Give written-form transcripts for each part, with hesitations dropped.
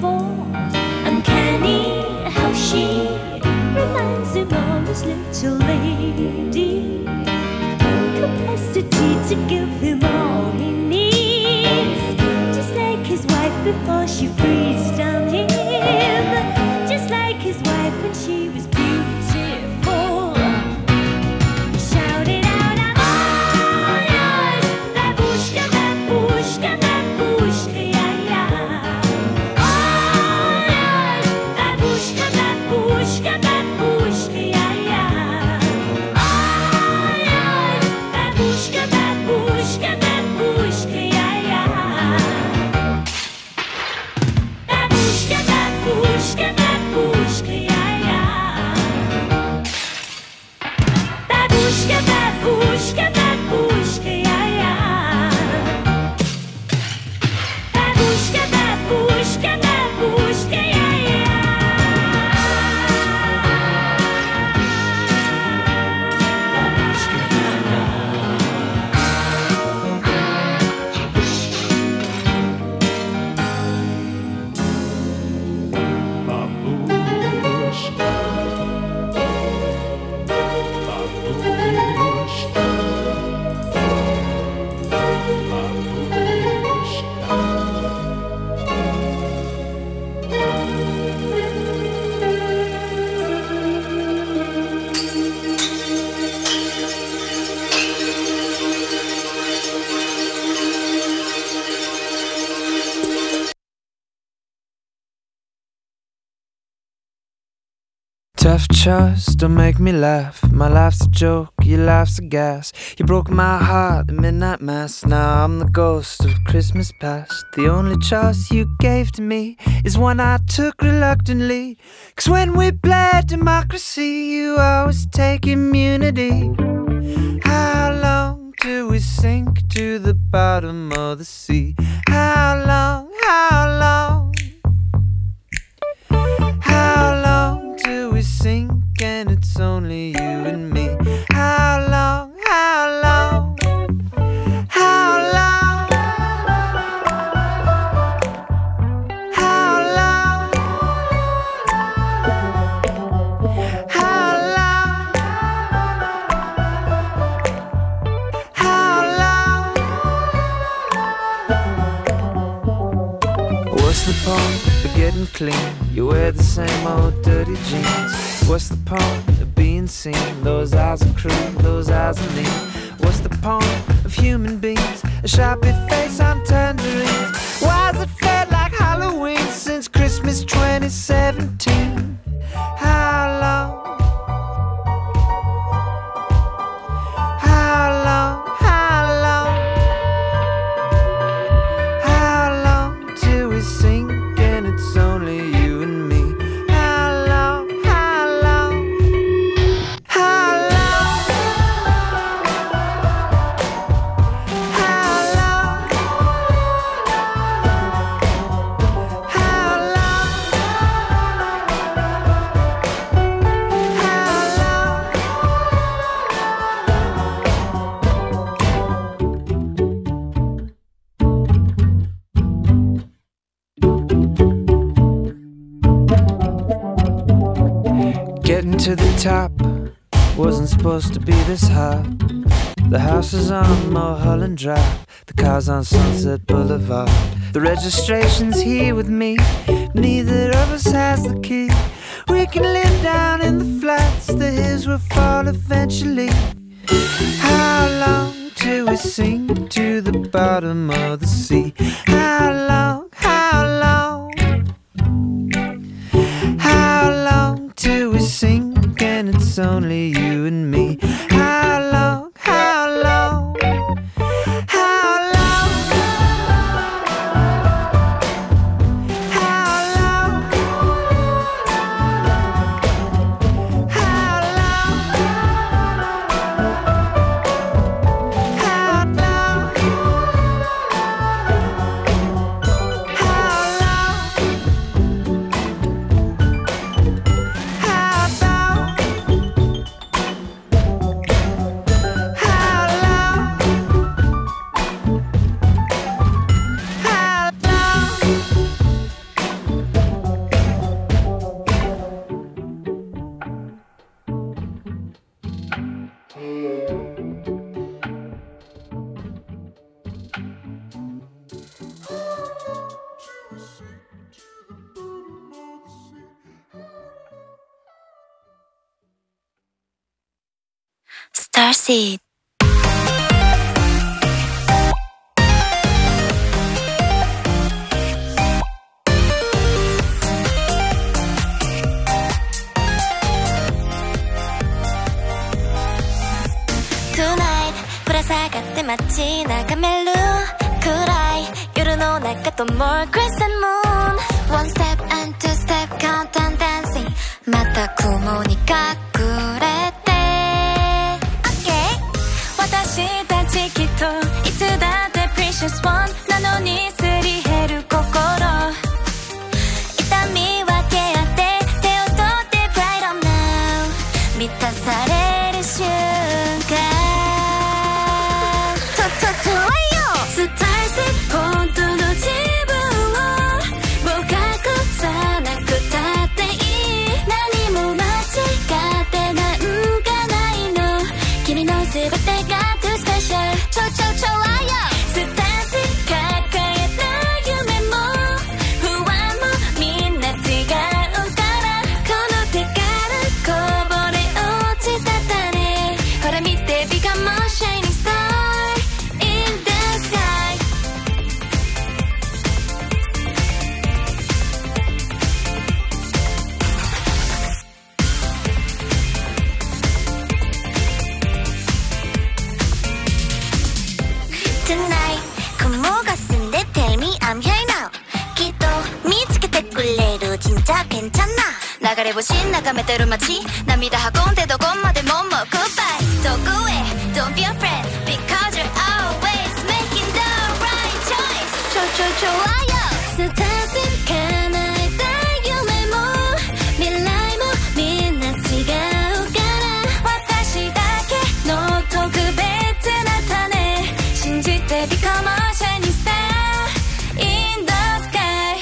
beautiful, uncanny how she reminds him of his little lady. Capacity to give him all he needs, just like his wife before she freezes down him, just like his wife when she was beautiful. He shouted out, I'm all yours, babushka, babushka, babushka, yeah, yeah. All yours, babushka, babushka, babushka, yeah, yeah. All yours, babushka, babushka, babushka, yeah, yeah. Babushka, babushka, babushka, yeah, yeah. Babushka, babushka, babushka, yeah, yeah. Babushka, babushka, babushka, yeah, yeah. Babushka, yeah, Babushka, babushka, Tough chores don't make me laugh. My life's a joke, your life's a gas. You broke my heart at midnight mass. Now I'm the ghost of Christmas past. The only choice you gave to me is one I took reluctantly. 'Cause when we played democracy, you always take immunity. How long do we sink to the bottom of the sea? How long, how long? How long do we sink and it's only you and me? How long, how long? How long? How long? How long? How long? What's the point of getting clean? You wear the same old dirty jeans. What's the point of being seen? Those eyes are crude, those eyes are mean. What's the point of human beings? A sharpie face on tangerines. Why has it felt like Halloween since Christmas 2017? How long? How long? How long? How long till we sink and it's only you and me? How long? How long? How long? How long? How long? Getting to the top wasn't supposed to be this hard. The house is on Mulholland Drive, the car's on Sunset Boulevard. The registration's here with me, neither of us has the key. We can live down in the flats, the hills will fall eventually. How long till we sink to the bottom of the sea? How long, how long? How long till we sink and it's only you and me? How long, how long? How long? How long? How long? How long? How long? Starseed Tonight ぶら下がって街眺める暗い夜の中と More crescent moon One step and two step count on dancing また雲に隠れて Okay 私たちきっといつだって Precious one なのにすり減る心痛み分け合って手を取って Right on now 満たされる瞬間スターセ本当の自分をもう隠さなくたっていい何も間違ってなんかないの君の全てが too special 超愛よスターセ抱えた夢も不安もみんな違うからこの手からこぼれ落ちた種ほら見て Become a shining star Tonight 雲が澄んで Tell me I'm here now きっと見つけてくれる진짜 괜찮아流れ星眺めてる街涙運んでどこまでももう Goodbye どこへ Don't be afraid Because you're always making the right choice 超愛よスターセ叶えた夢も未来もみんな違うから私だけの特別な種信じて Become a shining star in the sky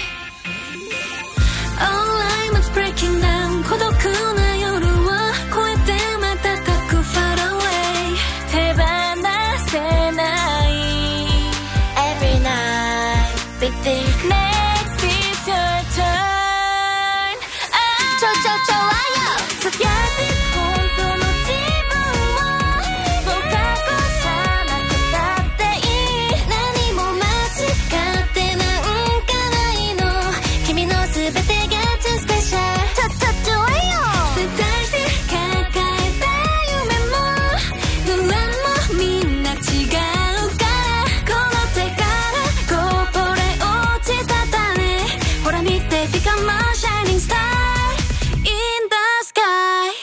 All I'm is breaking down 孤独な夜は越えて瞬く far away 手放せない Every night we think next is your turn 超愛よそやって本当の自分をもう隠さなくたっていい何も間違ってなんかないの君の全てが too special 超愛よスターセ抱えた夢も不安もみんな違うからこの手からこぼれ落ちた種ほら見て Become a shining star in the sky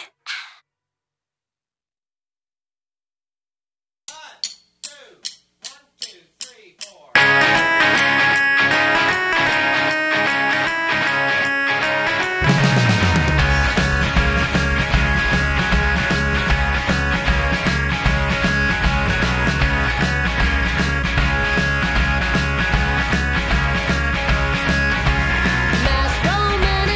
Mass romance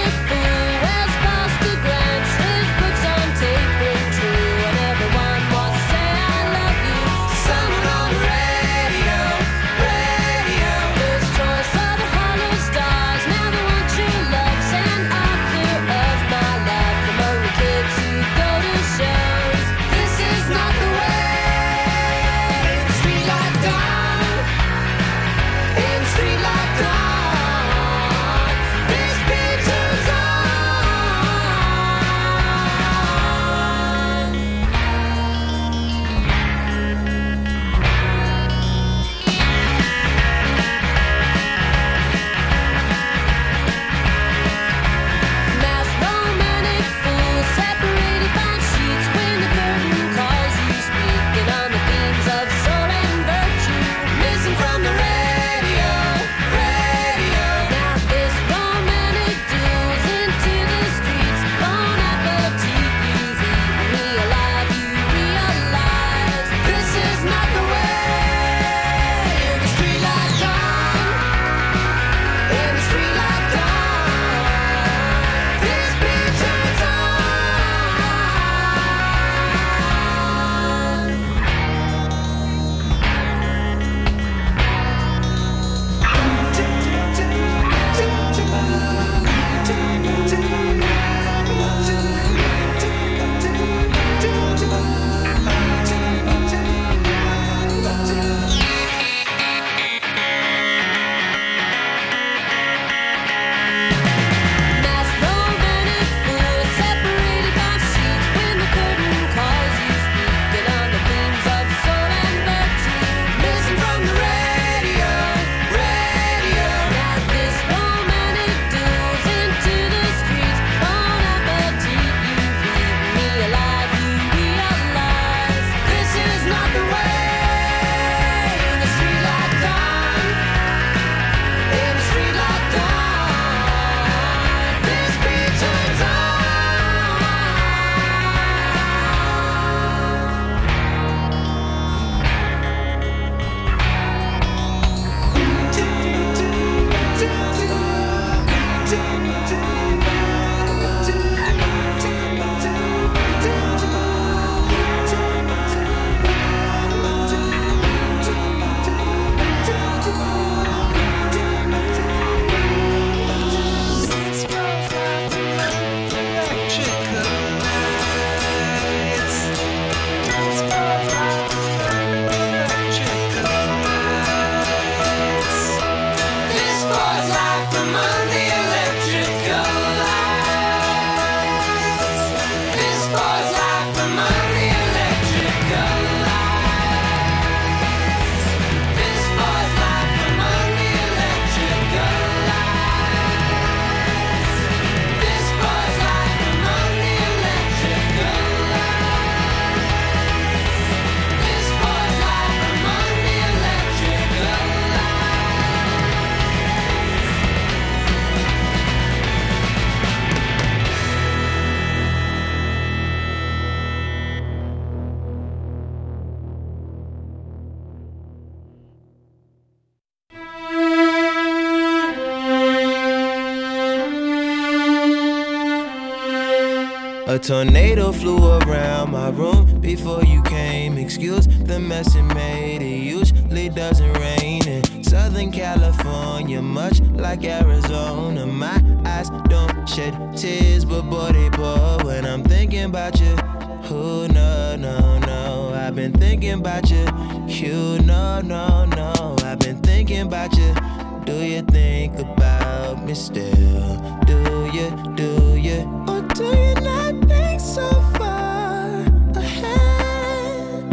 A tornado flew around my room before you came. Excuse the mess it made. It usually doesn't rain in Southern California, much like Arizona. My eyes don't shed tears, but boy they pour when I'm thinking about you. Oh no, no, no, I've been thinking about you. You no, no, no, I've been thinking about you. Do you think about me still? Do you, or do you not think so far ahead?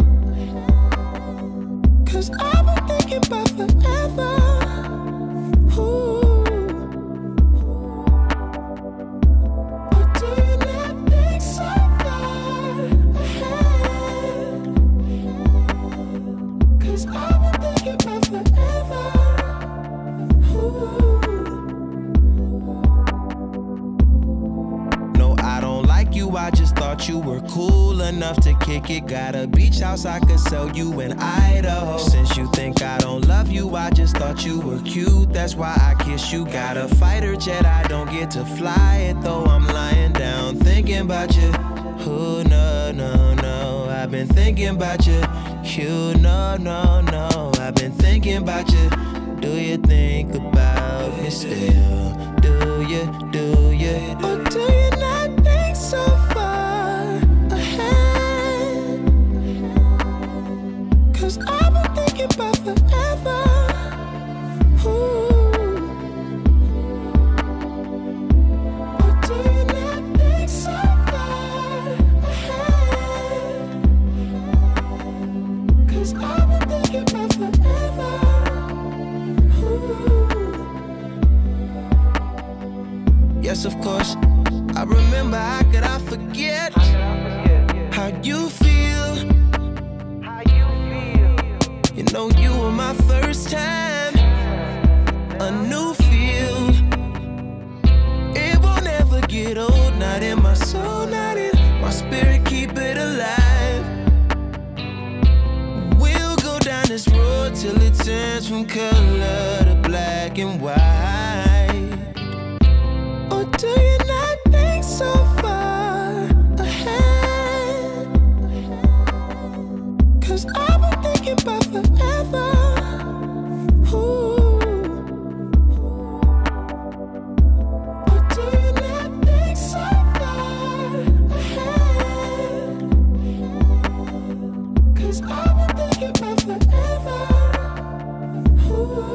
'Cause I've been thinking about forever. Ooh. Or do you not think so far ahead? 'Cause I've been thinking about forever. No, I don't like you, I just thought you were cool enough to kick it. Got a beach house I could sell you in Idaho. Since you think I don't love you, I just thought you were cute, that's why I kiss you. Got a fighter jet, I don't get to fly it, though I'm lying down thinking about you. Oh no, no, no, I've been thinking about you. You no, no, no, I've been thinking about you. Do you think about me still? Do you, or do you not think so far ahead? 'Cause I've been thinking about forever. Ooh. Or do you not think so far ahead? 'Cause I've been thinking about forever. Yes, of course, I remember, how could I forget how you feel? You know you were my first time, a new feel. It won't ever get old, not in my soul, not in my spirit, keep it alive. We'll go down this road till it turns from color to black and white. Or do you not think so far ahead? 'Cause I've been thinking about forever. Ooh. Or do you not think so far ahead? 'Cause I've been thinking about forever. Ooh.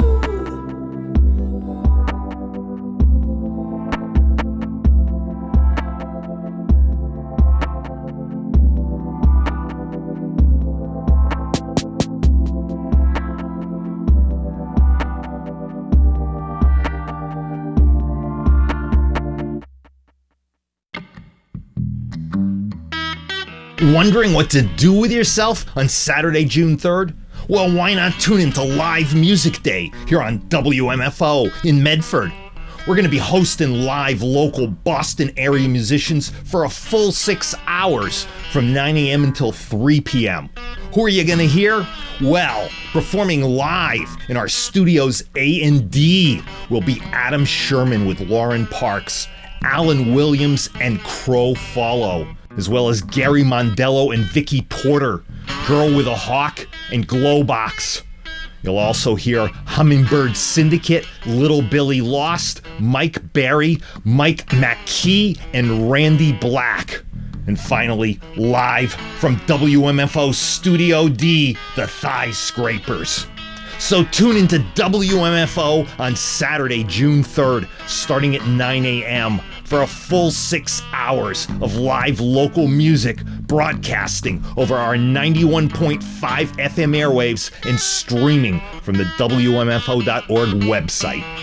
Wondering what to do with yourself on Saturday, June 3rd? Well, why not tune into Live Music Day here on WMFO in Medford? we're going to be hosting live local Boston area musicians for a full 6 hours from 9 a.m. until 3 p.m. Who are you going to hear? Well, performing live in our studio's A&D will be Adam Sherman with Lauren Parks, Alan Williams, and Crow Follow, as well as Gary Mondello and Vicky Porter, Girl with a Hawk, and Glowbox. You'll also hear Hummingbird Syndicate, Little Billy Lost, Mike Berry, Mike McKee, and Randy Black. And finally, live from WMFO Studio D, the Thigh Scrapers. So tune into WMFO on Saturday, June 3rd, starting at 9 a.m. for a full 6 hours of live local music broadcasting over our 91.5 FM airwaves and streaming from the WMFO.org website.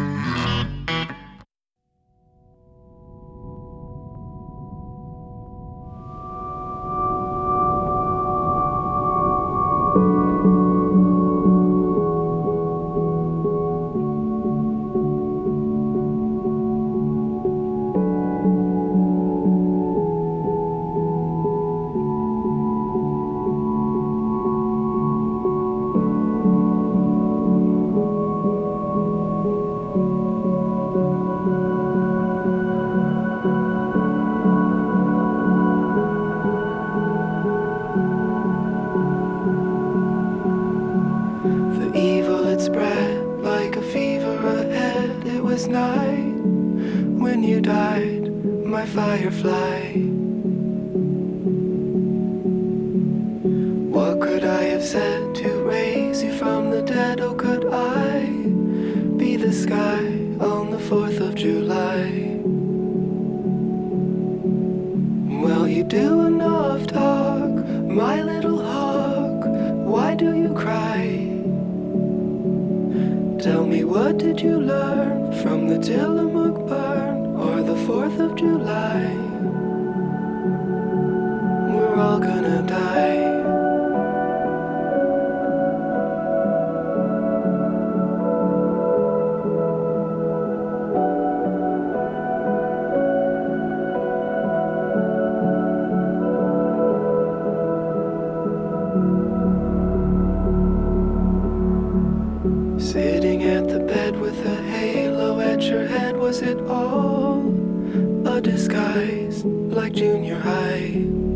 Sitting at the bed with a halo at your head, was it all a disguise like junior high?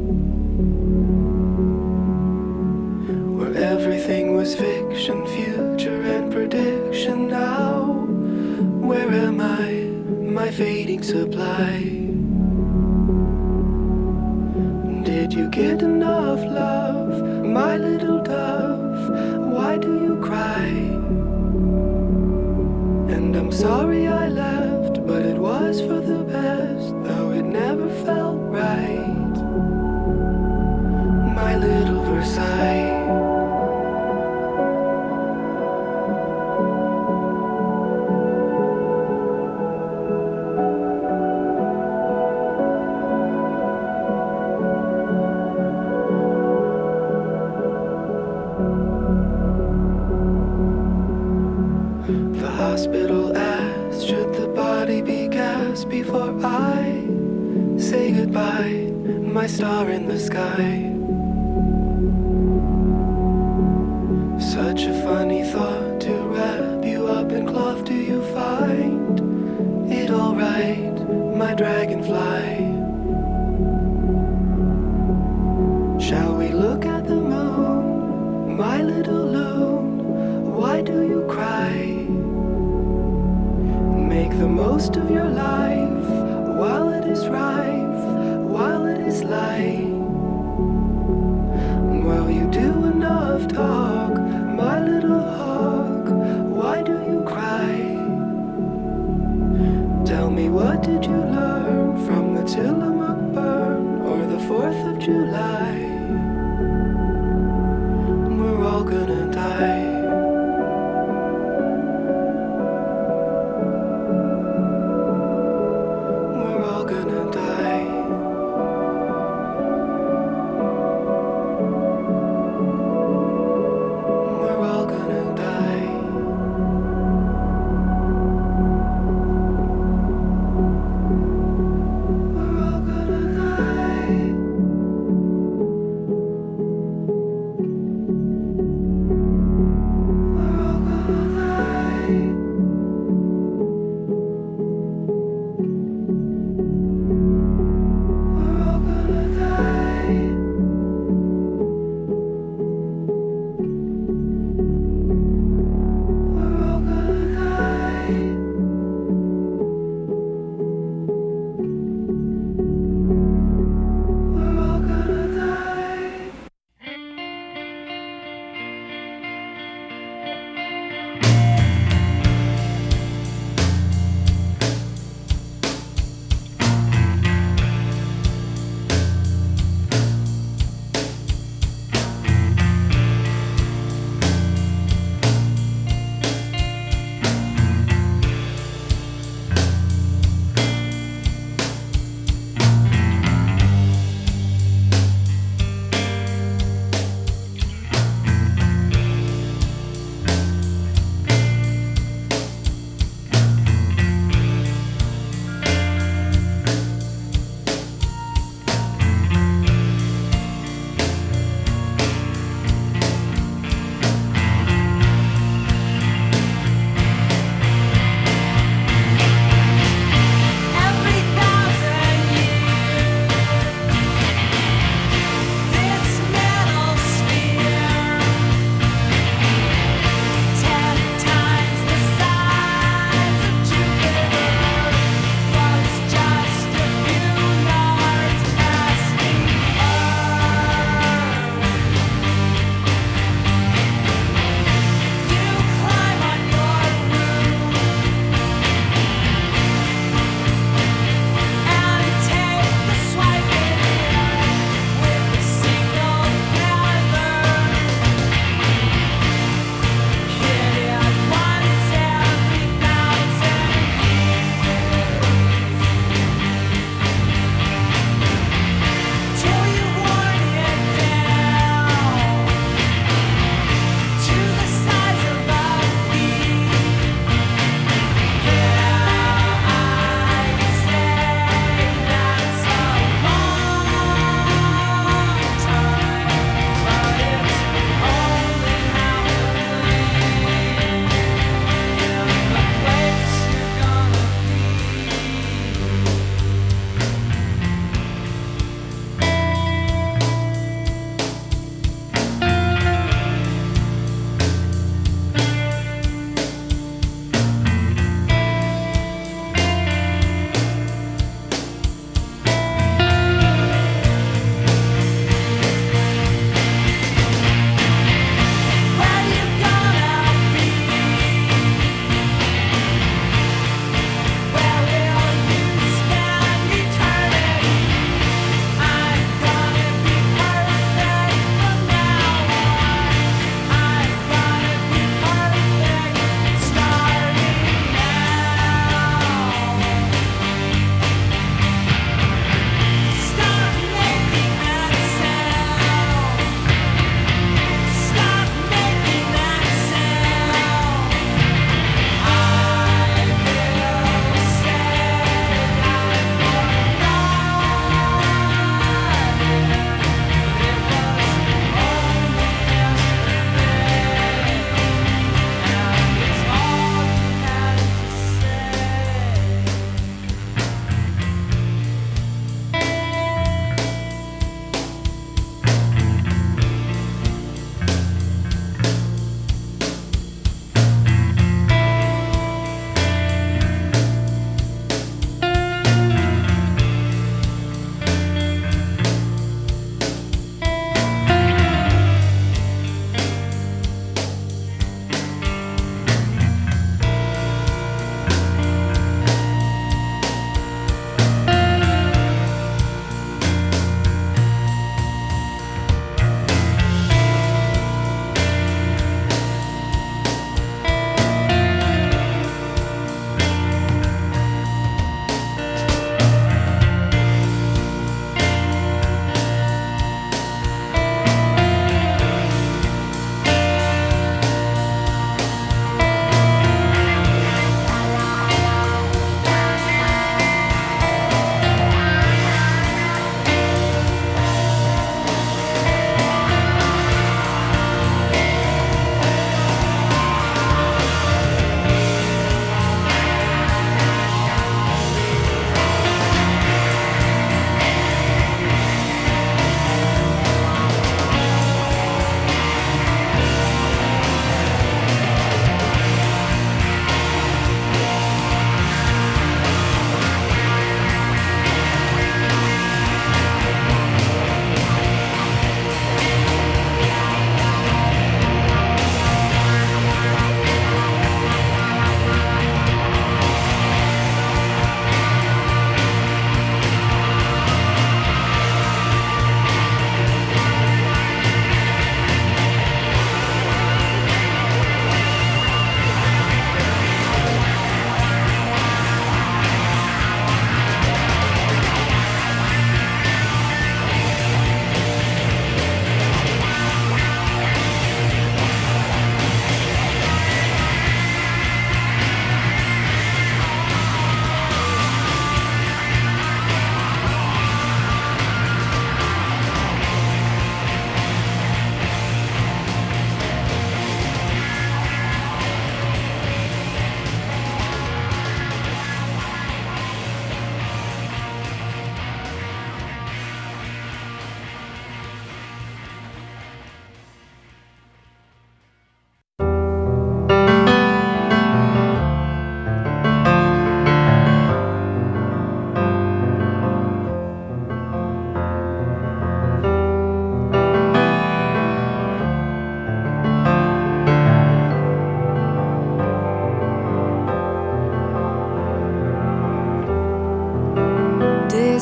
Where everything was fiction, future and prediction. Now, where am I, my fading supply? Did you get enough love, my little dove? Why do you cry? And I'm sorry I left, but it was for the best, though it never felt right. My little Versailles. Hospital asked, should the body be gassed before I say goodbye, my star in the sky? Such a funny thought to wrap you up in cloth. Do you find it alright, my dragonfly? Shall we look at the moon, my little loon? Why do you cry? Make the most of your life while it is rife, while it is light. While you do enough talk, my little hawk, why do you cry? Tell me, what did you learn from the Tillamook burn or the 4th of July? We're all gonna die.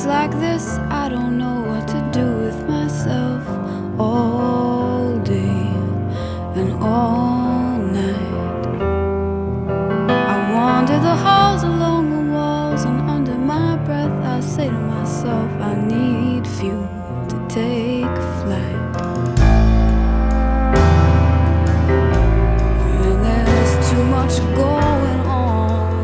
like this, I don't know what to do with myself all day and all night. I wander the halls along the walls, and under my breath I say to myself, I need fuel to take flight. And there's too much going on,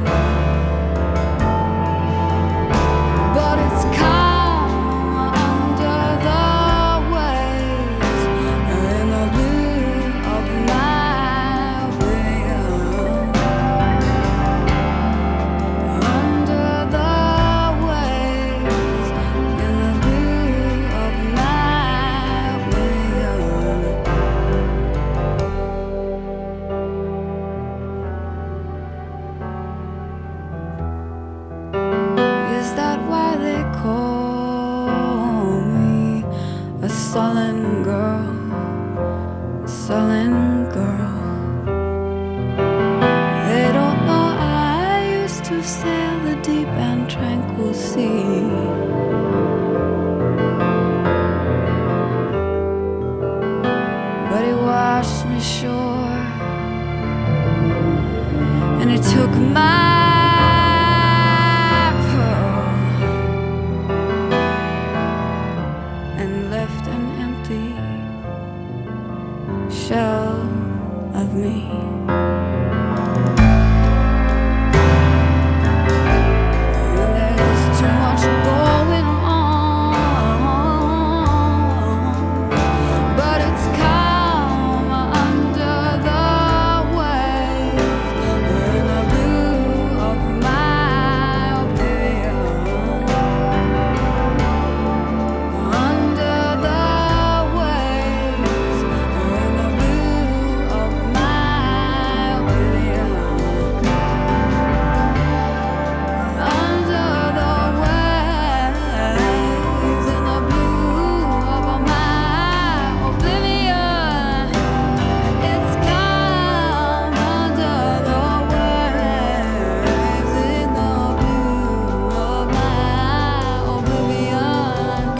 but it's calm under the waves in the blue of my will. Under the waves in the blue of my will. Is that why they call me a sullen girl? Sullen girl. They don't know I used to sail the deep and tranquil sea. But he washed me sure, and he took my pearl and left an empty shell of me. And there's too much going on, but it's calm under the waves in the blue of my oblivion. Under the waves in the blue of my oblivion. Under the waves in the blue of my oblivion. It's calm under the waves in the blue of my oblivion.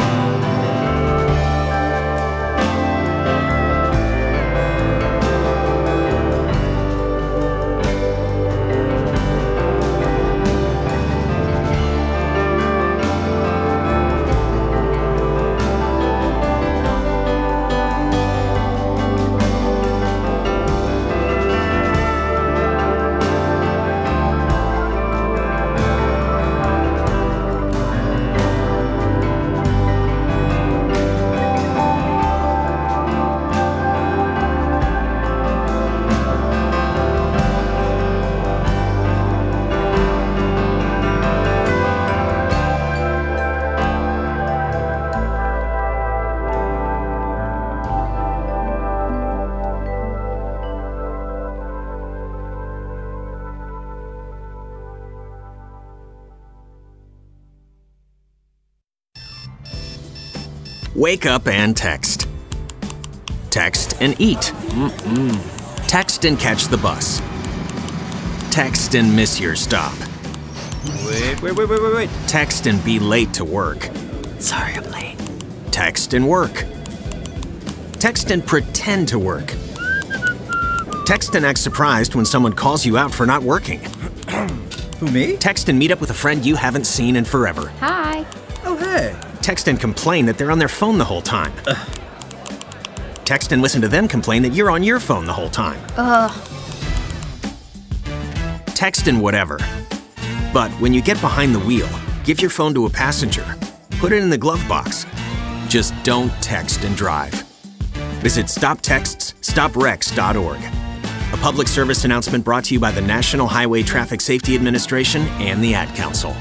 Wake up and text. Text and eat. Text and catch the bus. Text and miss your stop. Wait. Text and be late to work. Sorry, I'm late. Text and work. Text and pretend to work. Text and act surprised when someone calls you out for not working. Who, me? Text and meet up with a friend you haven't seen in forever. Hi. Oh, hey. Text and complain that they're on their phone the whole time. Text and listen to them complain that you're on your phone the whole time. Text and whatever. But when you get behind the wheel, give your phone to a passenger. Put it in the glove box. Just don't text and drive. Visit StopTextsStopWrecks.org. A public service announcement brought to you by the National Highway Traffic Safety Administration and the Ad Council.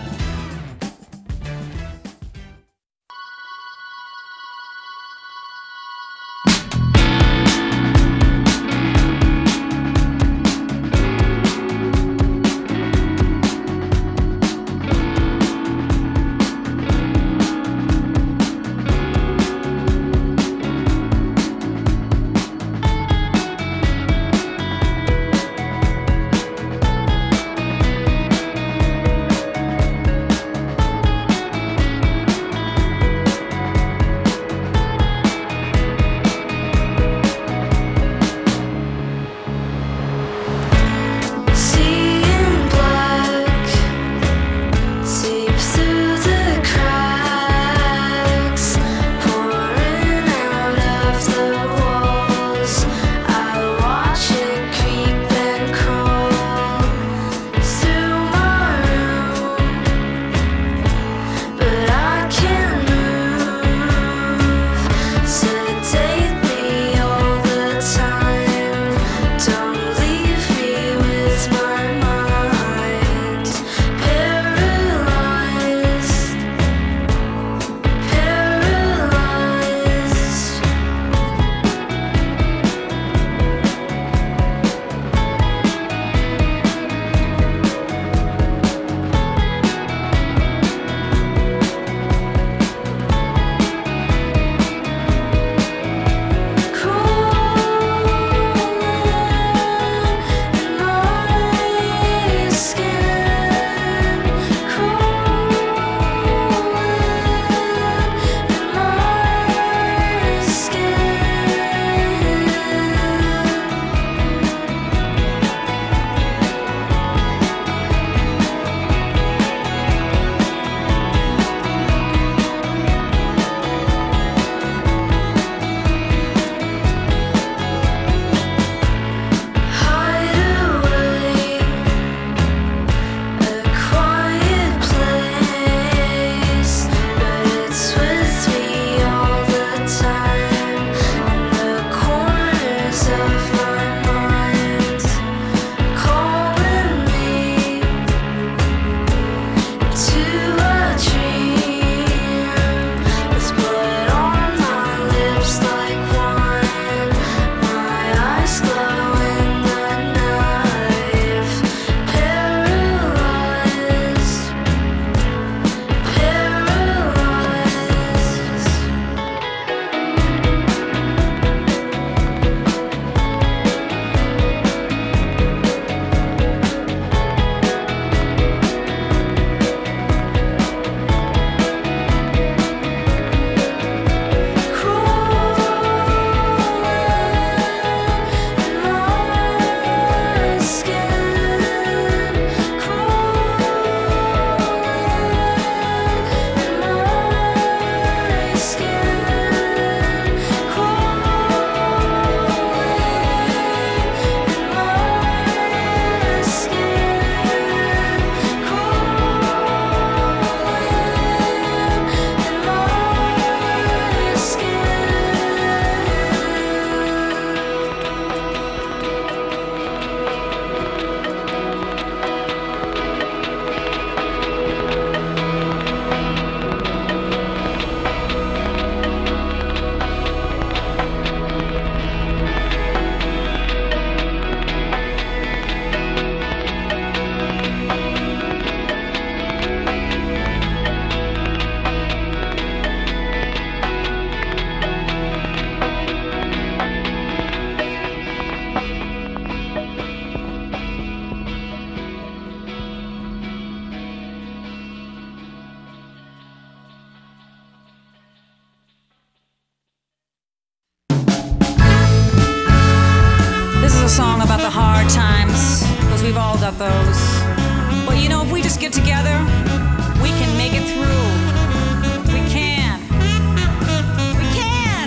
hard times, because we've all got those. But you know, if we just get together, we can make it through. We can. We can.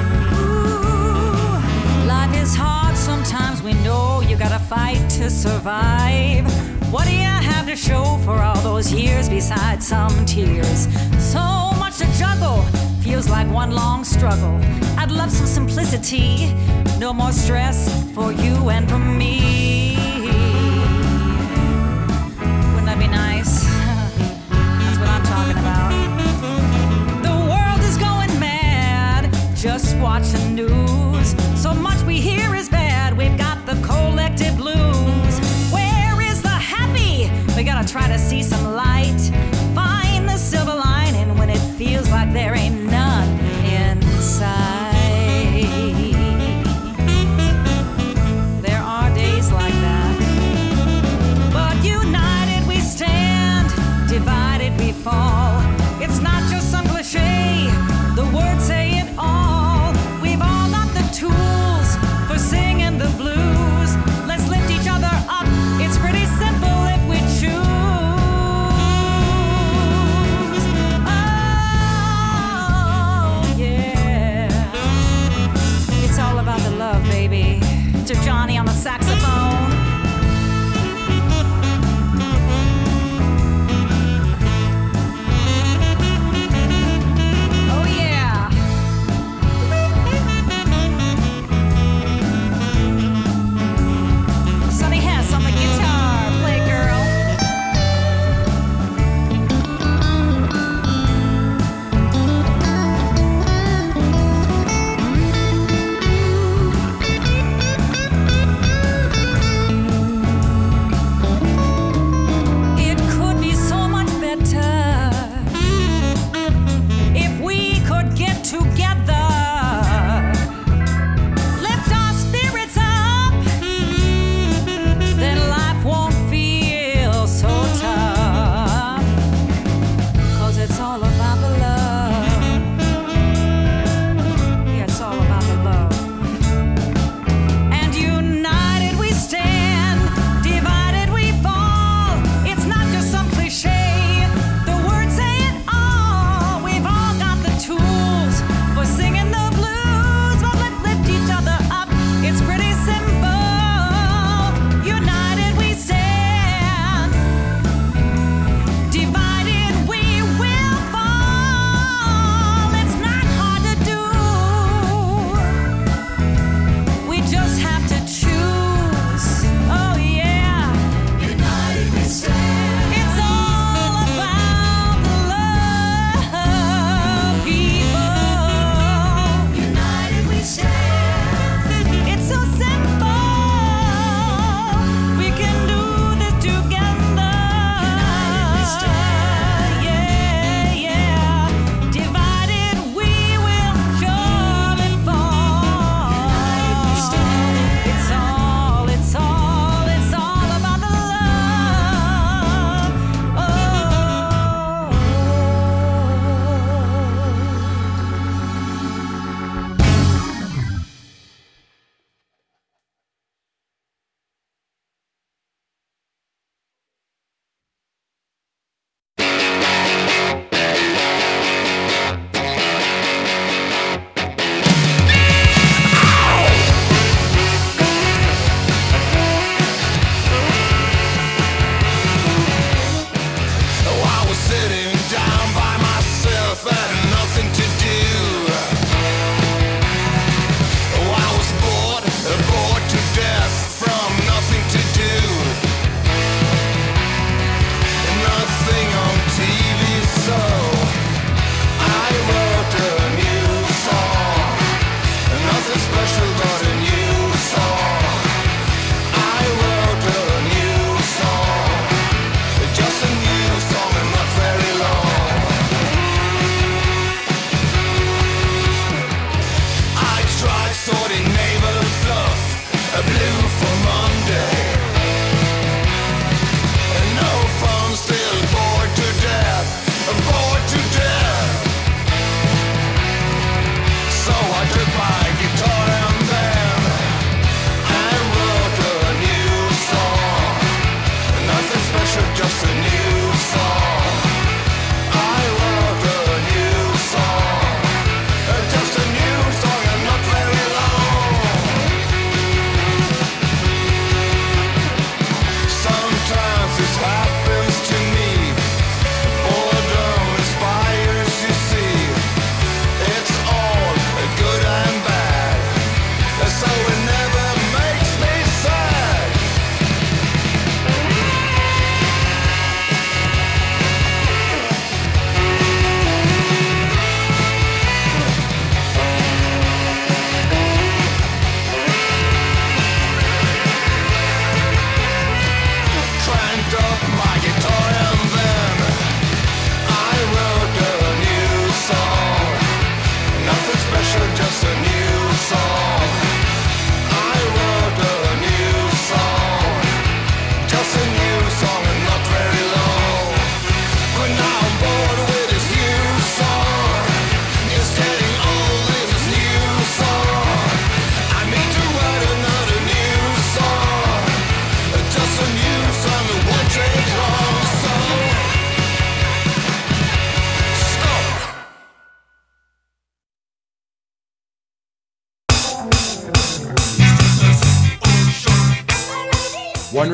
Ooh. Life is hard sometimes, we know you gotta fight to survive. What do you have to show for all those years besides some tears? So much to juggle, feels like one long struggle. I'd love some simplicity, no more stress for you and for me. Wouldn't that be nice? That's what I'm talking about. The world is going mad, just watch the news. So much we hear is bad, we've got the collective blues. Where is the happy? We gotta try to see some light. Find the silver lining when it feels like there ain't none inside. There are days like that.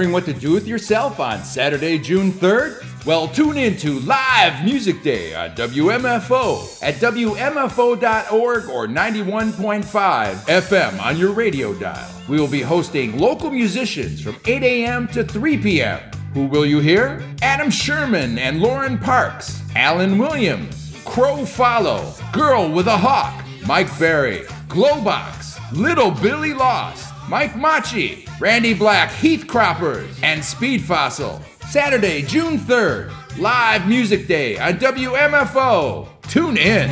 Wondering what to do with yourself on Saturday, June 3rd? Well, tune in to Live Music Day on WMFO at WMFO.org or 91.5 FM on your radio dial. We will be hosting local musicians from 8 a.m. to 3 p.m. Who will you hear? Adam Sherman and Lauren Parks, Alan Williams, Crow Follow, Girl with a Hawk, Mike Berry, Glowbox, Little Billy Lost, Mike Machi, Randy Black, Heath Croppers, and Speed Fossil. Saturday, June 3rd, Live Music Day on WMFO. Tune in.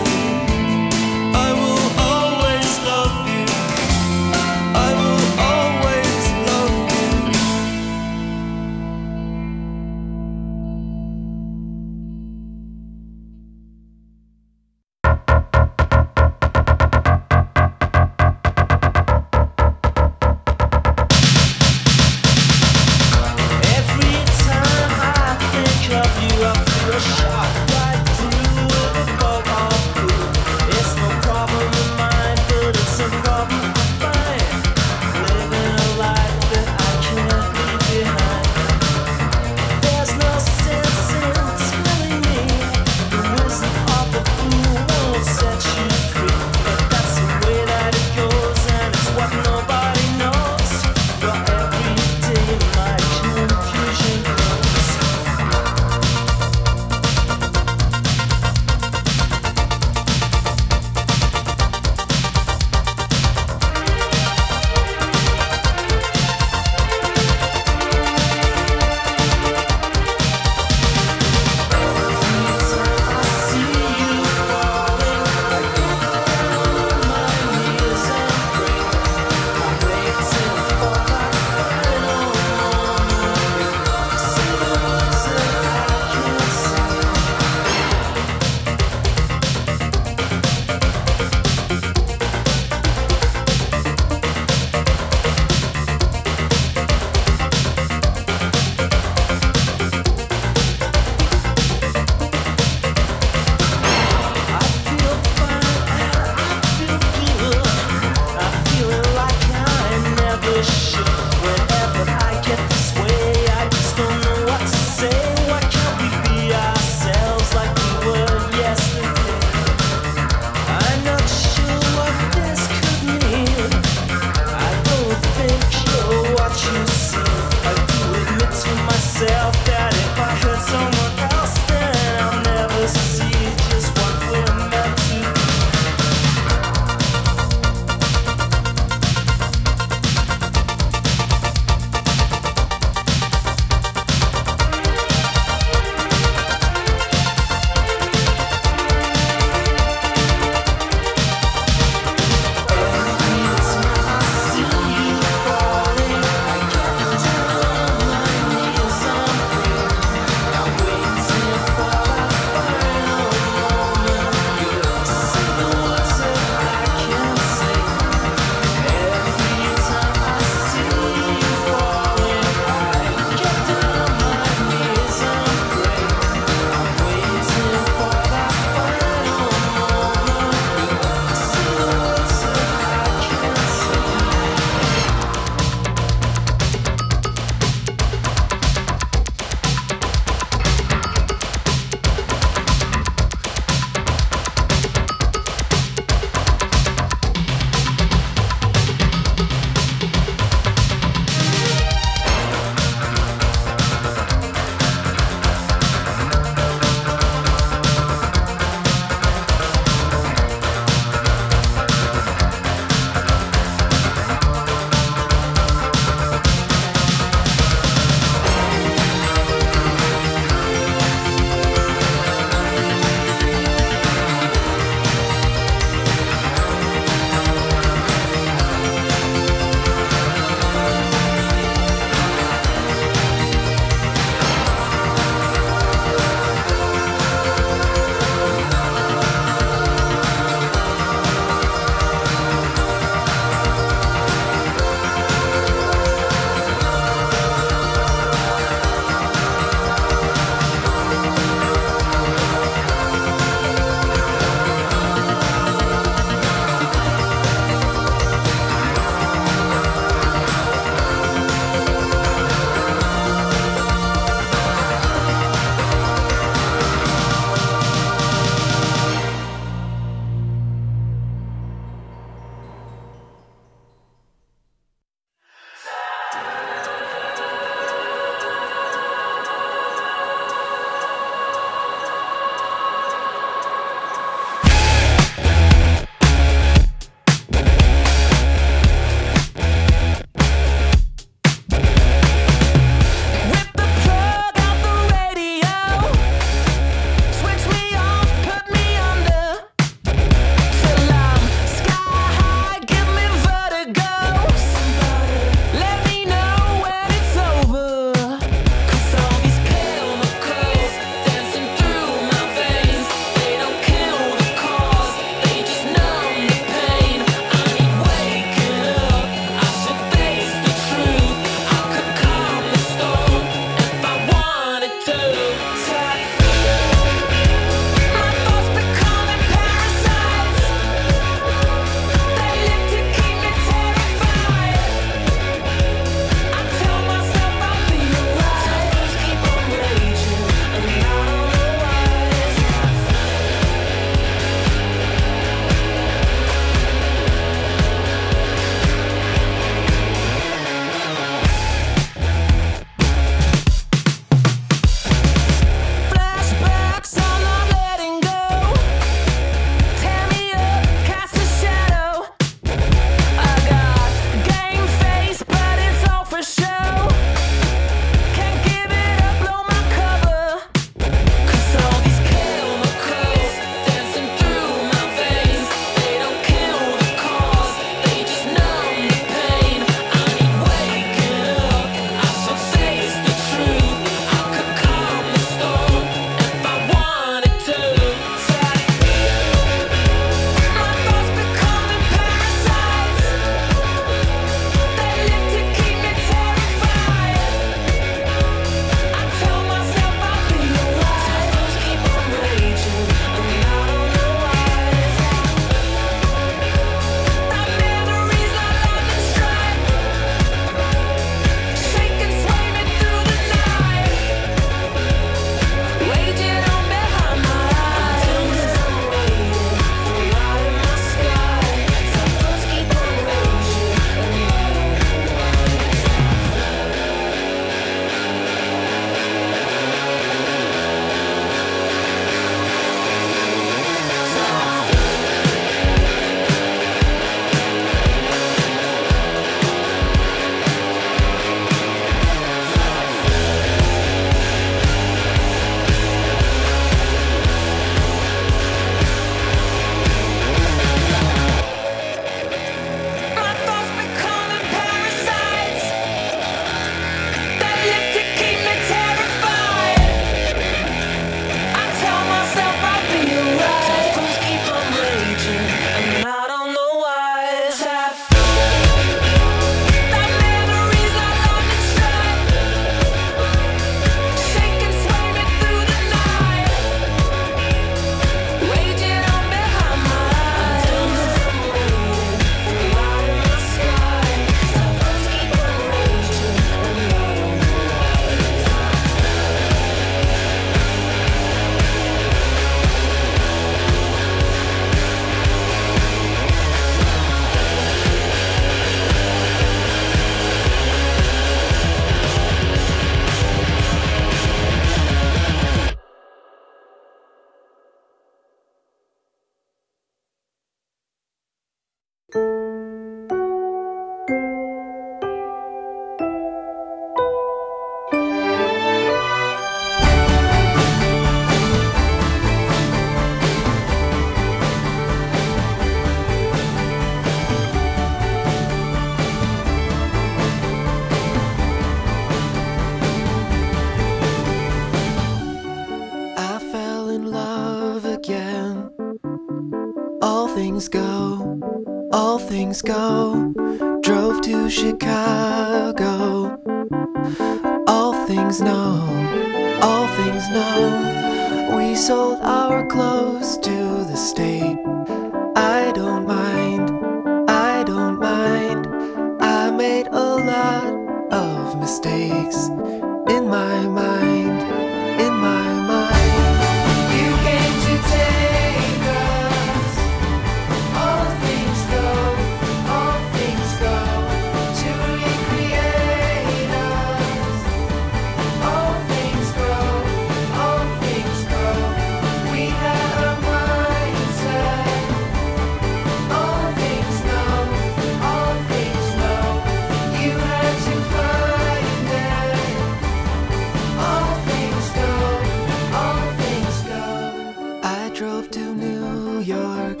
things go, all things go. Drove to Chicago. All things know, all things know. We sold our clothes to the state. I don't mind, I don't mind. I made a lot of mistakes in my mind, in my mind. You came to take us. All things go, all things go. To recreate us. All things grow, all things grow. We had a mindset. All things know, all things know. You had to find it. All things go, all things go. I drove to New York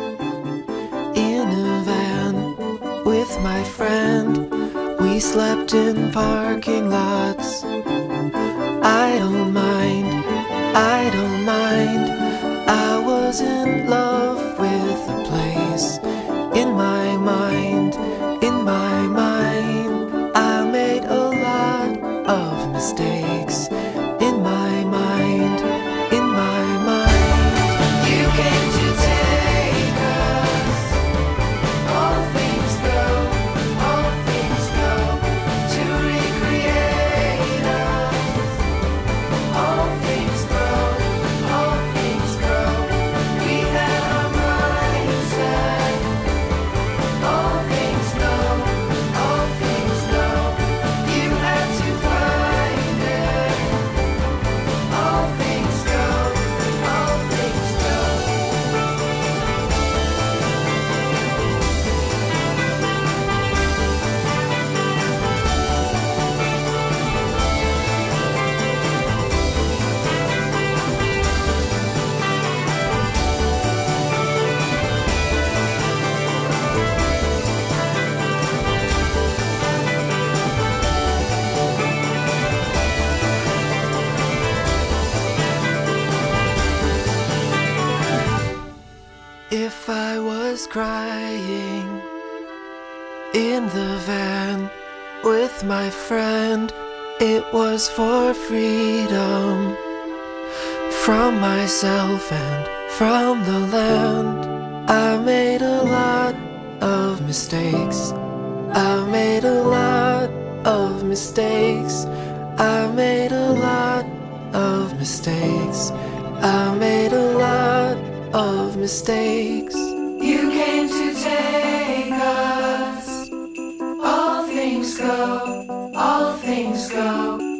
in a van with my friend. We slept in parking lots. I don't mind, I don't mind. I was in love with the place. In my mind, in my mind. I made a lot of mistakes. In my mind, in my mind. You came to take us. All things go, all things go. To recreate us. All things grow, all things grow. We had our mindset. All things know, all things know. You had to find it. All things go, all things go. If I was crying in the van with my friend, it was for freedom from myself and from the land. I made a lot of mistakes. I made a lot of mistakes. I made a lot of mistakes. I made a lot of mistakes. You came to take us. All things go, all things go.